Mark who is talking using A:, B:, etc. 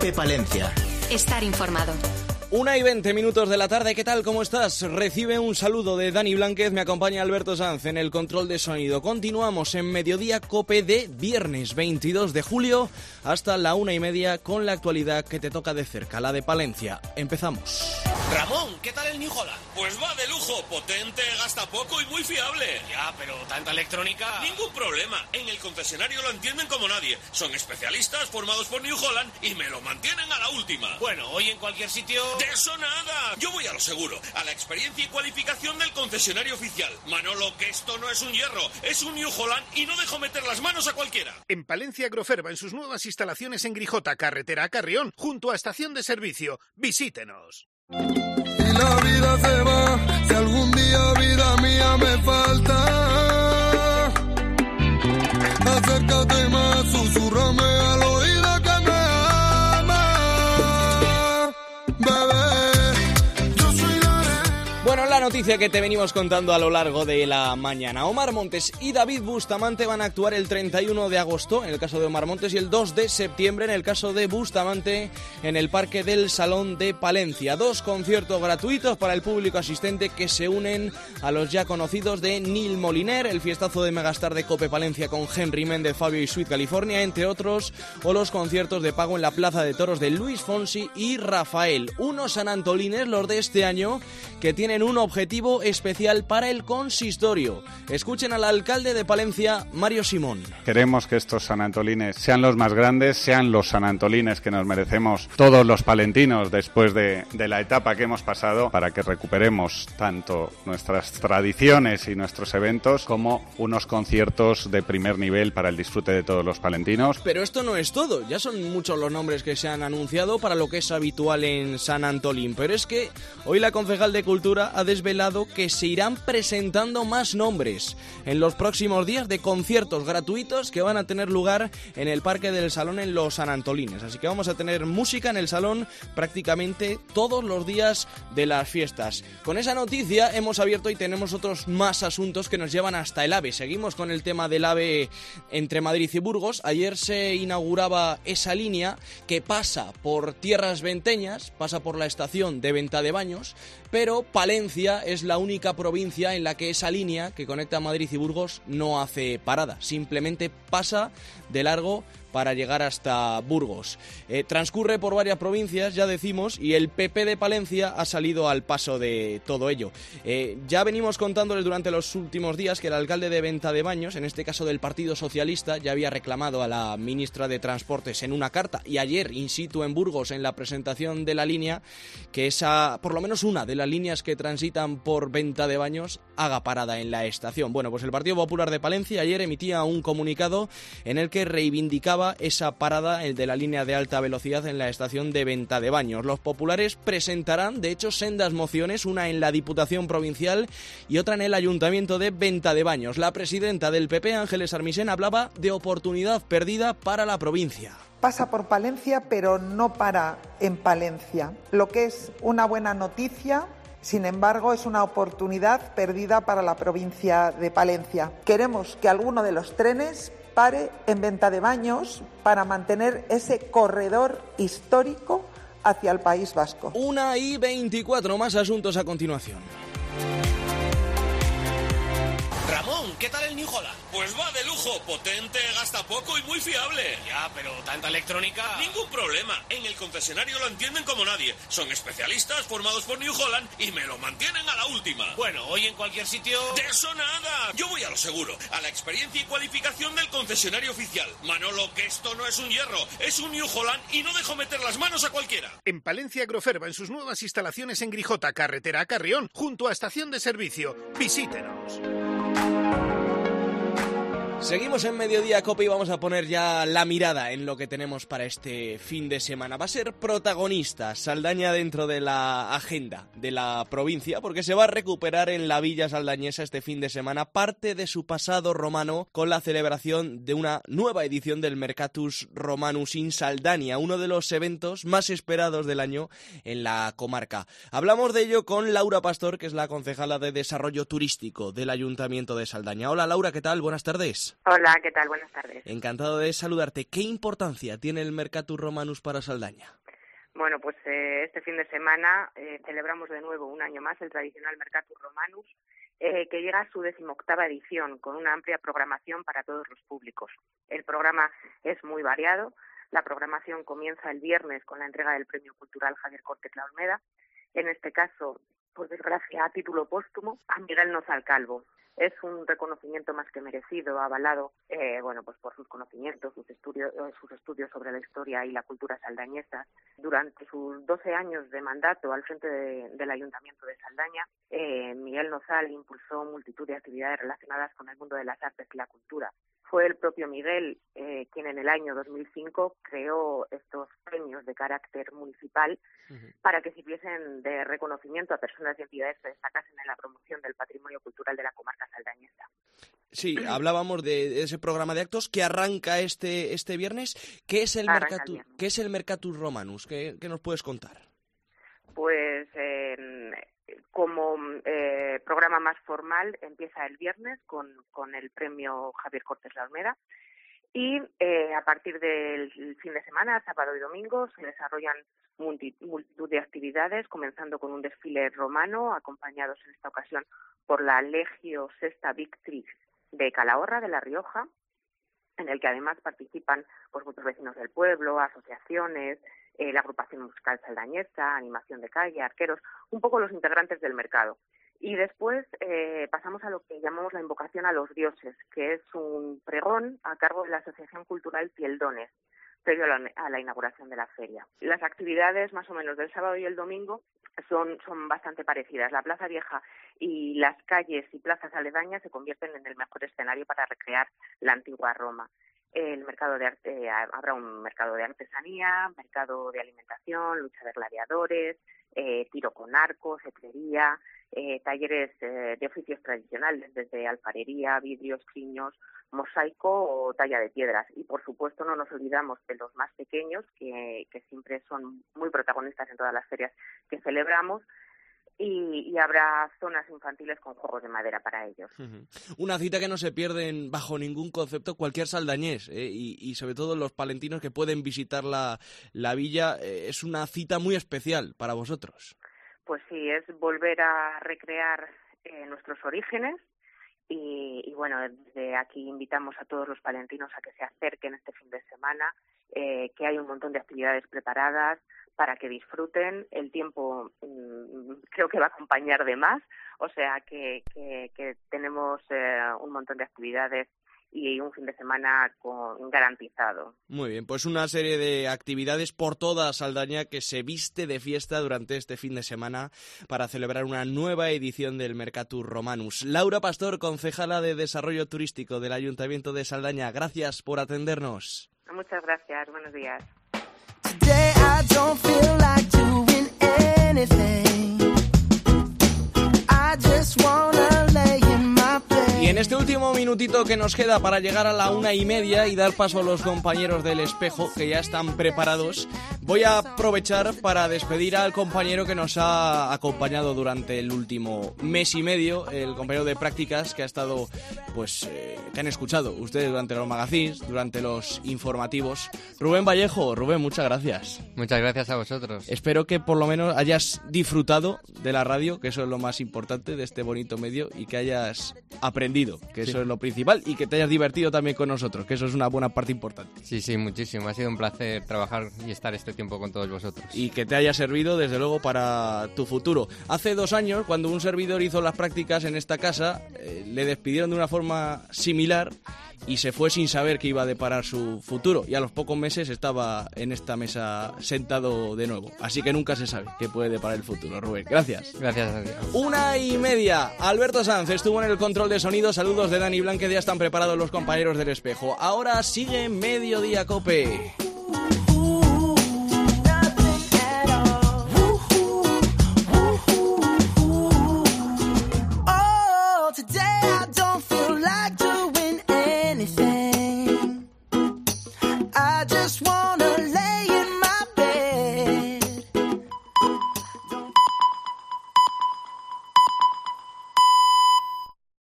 A: COPE Palencia.
B: Estar informado.
C: 1:20 de la tarde, ¿qué tal? ¿Cómo estás? Recibe un saludo de Dani Blánquez, me acompaña Alberto Sanz en el control de sonido. Continuamos en Mediodía COPE de viernes 22 de julio hasta la 1:30 con la actualidad que te toca de cerca, la de Palencia. Empezamos.
D: Ramón, ¿qué tal el New Holland? Pues va de lujo, potente, gasta poco y muy fiable. Ya, pero tanta electrónica... Ningún problema, en el concesionario lo entienden como nadie. Son especialistas formados por New Holland y me lo mantienen a la última. Bueno, hoy en cualquier sitio... ¡De eso nada! Yo voy a lo seguro, a la experiencia y cualificación del concesionario oficial. Manolo, que esto no es un hierro, es un New Holland y no dejo meter las manos a cualquiera.
E: En Palencia Agroferva, en sus nuevas instalaciones en Grijota, carretera a Carrión, junto a estación de servicio. Visítenos.
F: Y la vida se va, si algún día vida mía me falta, acércate más, susúrrame al oído que me ama, bebé, yo soy la...
C: Bueno, la noticia que te venimos contando a lo largo de la mañana. Omar Montes y David Bustamante van a actuar el 31 de agosto, en el caso de Omar Montes, y el 2 de septiembre, en el caso de Bustamante, en el Parque del Salón de Palencia. 2 conciertos gratuitos para el público asistente que se unen a los ya conocidos de Neil Moliner, el fiestazo de Megastar de COPE Palencia con Henry Méndez, Fabio y Sweet California, entre otros, o los conciertos de pago en la Plaza de Toros de Luis Fonsi y Rafael. Unos sanantolines, los de este año, que tienen un objetivo especial para el consistorio. Escuchen al alcalde de Palencia, Mario Simón.
G: Queremos que estos sanantolines sean los más grandes, sean los sanantolines que nos merecemos todos los palentinos después de la etapa que hemos pasado, para que recuperemos tanto nuestras tradiciones y nuestros eventos como unos conciertos de primer nivel para el disfrute de todos los palentinos.
C: Pero esto no es todo, ya son muchos los nombres que se han anunciado para lo que es habitual en San Antolín, pero es que hoy la concejal de Cultura ha desvelado que se irán presentando más nombres en los próximos días de conciertos gratuitos que van a tener lugar en el Parque del Salón en los Sanantolines. Así que vamos a tener música en el salón prácticamente todos los días de las fiestas. Con esa noticia hemos abierto y tenemos otros más asuntos que nos llevan hasta el AVE. Seguimos con el tema del AVE entre Madrid y Burgos. Ayer se inauguraba esa línea que pasa por tierras venteñas, pasa por la estación de Ventadebaños, pero Palencia es la única provincia en la que esa línea que conecta Madrid y Burgos no hace parada, simplemente pasa de largo para llegar hasta Burgos. Transcurre por varias provincias, ya decimos, y el PP de Palencia ha salido al paso de todo ello. Ya venimos contándoles durante los últimos días que el alcalde de Ventadebaños, en este caso del Partido Socialista, ya había reclamado a la ministra de Transportes en una carta, y ayer in situ en Burgos, en la presentación de la línea, que esa, por lo menos una de las líneas que transitan por Ventadebaños, haga parada en la estación. Bueno, pues el Partido Popular de Palencia ayer emitía un comunicado en el que reivindicaba esa parada, el de la línea de alta velocidad en la estación de Ventadebaños. Los populares presentarán, de hecho, sendas mociones, una en la Diputación Provincial y otra en el Ayuntamiento de Ventadebaños. La presidenta del PP, Ángeles Armisen, hablaba de oportunidad perdida para la provincia.
H: Pasa por Palencia, pero no para en Palencia. Lo que es una buena noticia, sin embargo, es una oportunidad perdida para la provincia de Palencia. Queremos que alguno de los trenes pare en Ventadebaños para mantener ese corredor histórico hacia el País Vasco.
C: 1:24, más asuntos a continuación.
D: Ramón, ¿qué tal el New Holland? Pues va de lujo, potente, gasta poco y muy fiable. Ya, pero tanta electrónica... Ningún problema, en el concesionario lo entienden como nadie. Son especialistas formados por New Holland y me lo mantienen a la última. Bueno, hoy en cualquier sitio... ¡De eso nada! Yo voy a lo seguro, a la experiencia y cualificación del concesionario oficial. Manolo, que esto no es un hierro, es un New Holland y no dejo meter las manos a cualquiera.
E: En Palencia Agroferva, en sus nuevas instalaciones en Grijota, carretera a Carrión, junto a estación de servicio. Visítenos.
C: Seguimos en Mediodía COPE y vamos a poner ya la mirada en lo que tenemos para este fin de semana. Va a ser protagonista Saldaña dentro de la agenda de la provincia, porque se va a recuperar en la Villa Saldañesa este fin de semana parte de su pasado romano con la celebración de una nueva edición del Mercatus Romanus in Saldania, uno de los eventos más esperados del año en la comarca. Hablamos de ello con Laura Pastor, que es la concejala de Desarrollo Turístico del Ayuntamiento de Saldaña. Hola Laura, ¿qué tal? Buenas tardes. buenas.
A: Hola, ¿qué tal? Buenas tardes.
C: Encantado de saludarte. ¿Qué importancia tiene el Mercatus Romanus para Saldaña?
A: Bueno, pues este fin de semana celebramos de nuevo un año más el tradicional Mercatus Romanus, que llega a su 18ª edición con una amplia programación para todos los públicos. El programa es muy variado. La programación comienza el viernes con la entrega del Premio Cultural Javier Cortes La Olmeda, en este caso, por desgracia, a título póstumo, a Miguel Nozal Calvo. Es un reconocimiento más que merecido, avalado pues por sus conocimientos, sus estudios sobre la historia y la cultura saldañesa. Durante sus 12 años de mandato al frente del Ayuntamiento de Saldaña, Miguel Nozal impulsó multitud de actividades relacionadas con el mundo de las artes y la cultura. Fue el propio Miguel quien en el año 2005 creó estos premios de carácter municipal para que sirviesen de reconocimiento a personas y entidades que destacasen en la promoción del patrimonio cultural de la comarca saldañesa.
C: Sí, hablábamos de ese programa de actos que arranca este viernes. ¿Qué es el Mercatus Romanus? ¿Qué nos puedes contar?
A: Pues como programa más formal empieza el viernes con el premio Javier Cortes La Olmeda y a partir del fin de semana, sábado y domingo, se desarrollan multitud de actividades, comenzando con un desfile romano acompañados en esta ocasión por la Legio Sexta Victrix de Calahorra, de La Rioja, en el que además participan pues muchos vecinos del pueblo, asociaciones, la agrupación musical saldañesa, animación de calle, arqueros, un poco los integrantes del mercado. Y después pasamos a lo que llamamos la invocación a los dioses, que es un pregón a cargo de la Asociación Cultural Pieldones, previo a la inauguración de la feria. Las actividades más o menos del sábado y el domingo son bastante parecidas. La Plaza Vieja y las calles y plazas aledañas se convierten en el mejor escenario para recrear la antigua Roma. El mercado de arte, habrá un mercado de artesanía, mercado de alimentación, lucha de gladiadores, tiro con arco, cetrería, talleres de oficios tradicionales, desde alfarería, vidrios, criños, mosaico o talla de piedras. Y, por supuesto, no nos olvidamos de los más pequeños, que siempre son muy protagonistas en todas las ferias que celebramos, y habrá zonas infantiles con juegos de madera para ellos.
C: Una cita que no se pierde bajo ningún concepto cualquier saldañés, y sobre todo los palentinos que pueden visitar la villa. Es una cita muy especial para vosotros.
A: Pues sí, es volver a recrear nuestros orígenes y bueno, desde aquí invitamos a todos los palentinos a que se acerquen este fin de semana, que hay un montón de actividades preparadas para que disfruten. El tiempo creo que va a acompañar de más, o sea que tenemos un montón de actividades y un fin de semana garantizado.
C: Muy bien, pues una serie de actividades por toda Saldaña que se viste de fiesta durante este fin de semana para celebrar una nueva edición del Mercatus Romanus. Laura Pastor, concejala de Desarrollo Turístico del Ayuntamiento de Saldaña, gracias por atendernos.
A: Muchas gracias, buenos días.
C: Y en este último minutito que nos queda para llegar a la 1:30 y dar paso a los compañeros del Espejo, que ya están preparados, voy a aprovechar para despedir al compañero que nos ha acompañado durante el último mes y medio, el compañero de prácticas que ha estado, que han escuchado ustedes durante los magazines, durante los informativos. Rubén Vallejo. Rubén, muchas gracias.
B: Muchas gracias a vosotros.
C: Espero que por lo menos hayas disfrutado de la radio, que eso es lo más importante de este bonito medio, y que hayas aprendido, que eso es lo principal, y que te hayas divertido también con nosotros, que eso es una buena parte importante.
B: Sí, muchísimo. Ha sido un placer trabajar y estar este tiempo con todos vosotros.
C: Y que te haya servido, desde luego, para tu futuro. Hace 2 años, cuando un servidor hizo las prácticas en esta casa, le despidieron de una forma similar y se fue sin saber qué iba a deparar su futuro. Y a los pocos meses estaba en esta mesa sentado de nuevo. Así que nunca se sabe qué puede deparar el futuro, Rubén. Gracias.
B: Gracias a Dios.
C: 1:30. Alberto Sanz estuvo en el control de sonido. Saludos de Dani Blanque. Ya están preparados los compañeros del Espejo. Ahora sigue Mediodía Cope.